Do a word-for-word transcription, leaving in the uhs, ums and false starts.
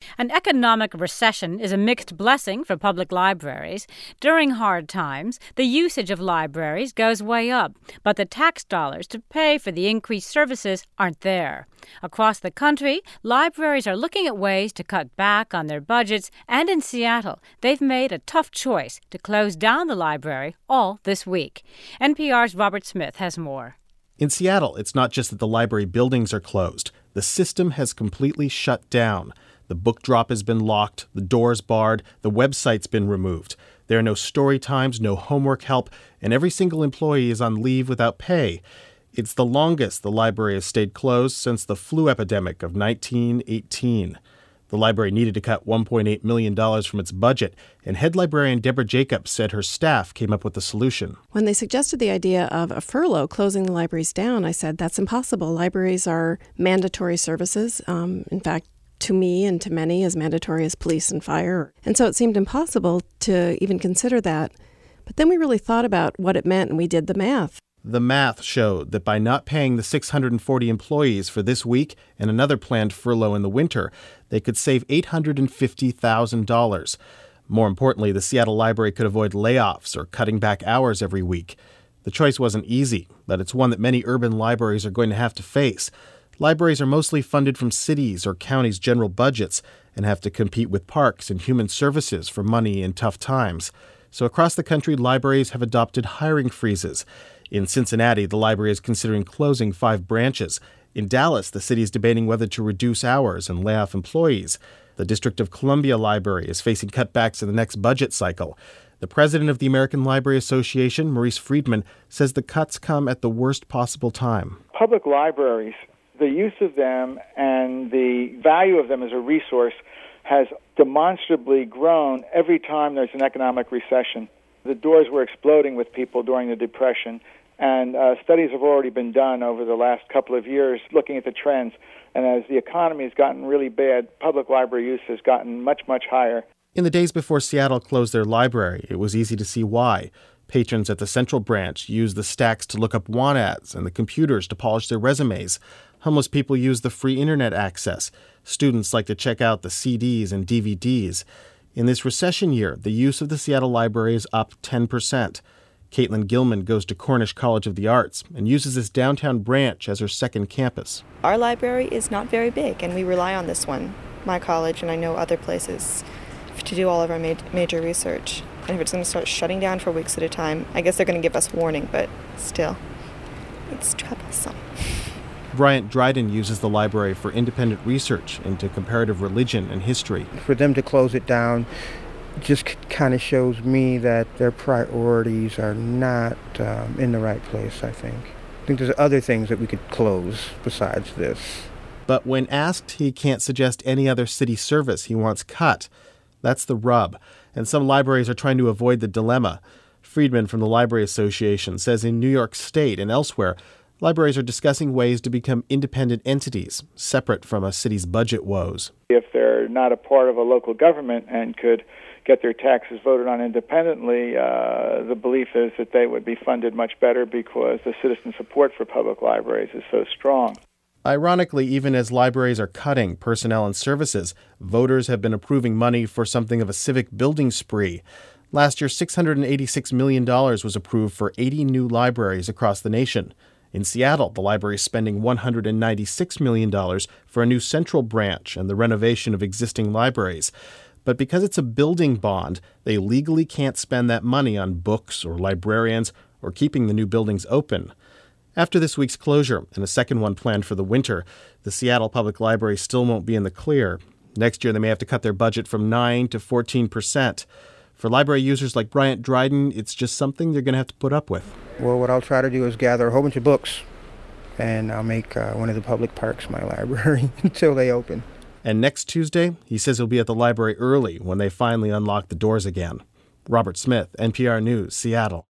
An economic recession is a mixed blessing for public libraries. During hard times, the usage of libraries goes way up, but the tax dollars to pay for the increased services aren't there. Across the country, libraries are looking at ways to cut back on their budgets, and in Seattle, they've made a tough choice to close down the library all this week. N P R's Robert Smith has more. In Seattle, it's not just that the library buildings are closed. The system has completely shut down. The book drop has been locked, the doors barred, the website's been removed. There are no story times, no homework help, and every single employee is on leave without pay. It's the longest the library has stayed closed since the flu epidemic of nineteen eighteen. The library needed to cut one point eight million dollars from its budget, and head librarian Deborah Jacobs said her staff came up with the solution. When they suggested the idea of a furlough, closing the libraries down, I said, that's impossible. Libraries are mandatory services. Um, in fact, to me and to many, as mandatory as police and fire. And so it seemed impossible to even consider that. But then we really thought about what it meant, and we did the math. The math showed that by not paying the six hundred forty employees for this week and another planned furlough in the winter, they could save eight hundred fifty thousand dollars. More importantly, the Seattle Library could avoid layoffs or cutting back hours every week. The choice wasn't easy, but it's one that many urban libraries are going to have to face. Libraries are mostly funded from cities or counties' general budgets and have to compete with parks and human services for money in tough times. So across the country, libraries have adopted hiring freezes. In Cincinnati, the library is considering closing five branches. In Dallas, the city is debating whether to reduce hours and lay off employees. The District of Columbia Library is facing cutbacks in the next budget cycle. The president of the American Library Association, Maurice Friedman, says the cuts come at the worst possible time. Public libraries, the use of them and the value of them as a resource has demonstrably grown every time there's an economic recession. The doors were exploding with people during the Depression, and uh, studies have already been done over the last couple of years looking at the trends. And as the economy has gotten really bad, public library use has gotten much, much higher. In the days before Seattle closed their library, it was easy to see why. Patrons at the Central Branch used the stacks to look up want ads and the computers to polish their resumes. Homeless people use the free internet access. Students like to check out the C Ds and D V Ds. In this recession year, the use of the Seattle Library is up ten percent. Caitlin Gilman goes to Cornish College of the Arts and uses this downtown branch as her second campus. Our library is not very big, and we rely on this one, my college, and I know other places, to do all of our ma- major research. And if it's going to start shutting down for weeks at a time, I guess they're going to give us warning, but still, it's troublesome. Bryant Dryden uses the library for independent research into comparative religion and history. For them to close it down just kind of shows me that their priorities are not um, in the right place, I think. I think there's other things that we could close besides this. But when asked, he can't suggest any other city service he wants cut. That's the rub, and some libraries are trying to avoid the dilemma. Friedman from the Library Association says in New York State and elsewhere, libraries are discussing ways to become independent entities, separate from a city's budget woes. If they're not a part of a local government and could get their taxes voted on independently, uh, the belief is that they would be funded much better because the citizen support for public libraries is so strong. Ironically, even as libraries are cutting personnel and services, voters have been approving money for something of a civic building spree. Last year, six hundred eighty-six million dollars was approved for eighty new libraries across the nation. In Seattle, the library is spending one hundred ninety-six million dollars for a new central branch and the renovation of existing libraries. But because it's a building bond, they legally can't spend that money on books or librarians or keeping the new buildings open. After this week's closure and a second one planned for the winter, the Seattle Public Library still won't be in the clear. Next year, they may have to cut their budget from nine to fourteen percent. For library users like Bryant Dryden, it's just something they're going to have to put up with. Well, what I'll try to do is gather a whole bunch of books, and I'll make uh, one of the public parks my library until they open. And next Tuesday, he says he'll be at the library early when they finally unlock the doors again. Robert Smith, N P R News, Seattle.